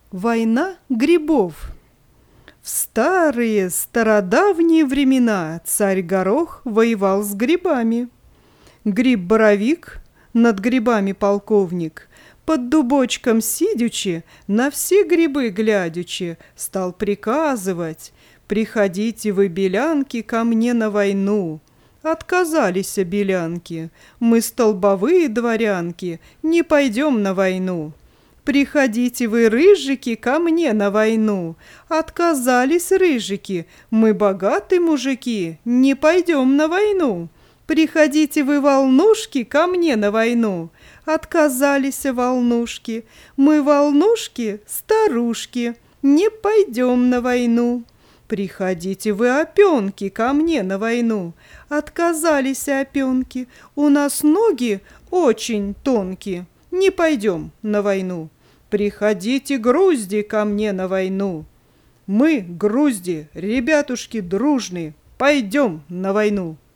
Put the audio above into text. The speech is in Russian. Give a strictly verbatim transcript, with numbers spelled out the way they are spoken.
Война грибов. В старые стародавние времена царь Горох воевал с грибами. Гриб-боровик, над грибами полковник, под дубочком сидячи, на все грибы глядячи, стал приказывать: «Приходите вы, белянки, ко мне на войну». Отказались белянки: «Мы, столбовые дворянки, не пойдем на войну». «Приходите вы, рыжики, ко мне на войну». Отказались рыжики: «Мы, богатые мужики, не пойдем на войну». «Приходите вы, волнушки, ко мне на войну». Отказались волнушки: «Мы, волнушки, старушки, не пойдем на войну». «Приходите вы, опенки, ко мне на войну». Отказались опенки: «У нас ноги очень тонкие, не пойдем на войну». «Приходите, грузди, ко мне на войну». «Мы, грузди, ребятушки дружные, пойдем на войну».